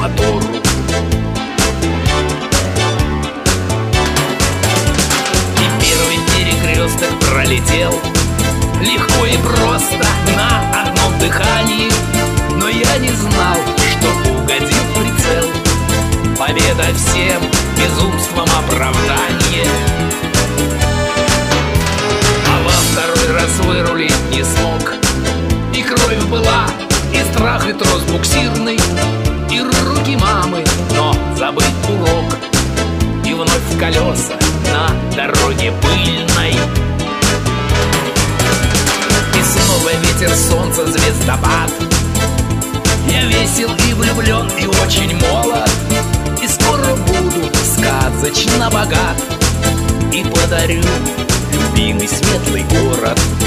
мотору. И первый перекресток пролетел легко и просто, на одном дыхании. Но я не знал, что угодил в прицел. Победа всем безумством оправдание. А во второй раз вырулить не смог. И кровь была, и страх, и трос буксирный, и руки мамы, но забыть урок. И вновь в колеса на дороге пыльной. И снова ветер, солнце, звездопад. Я весел и влюблен, и очень молод. И скоро буду сказочно богат. И подарю любимый светлый город.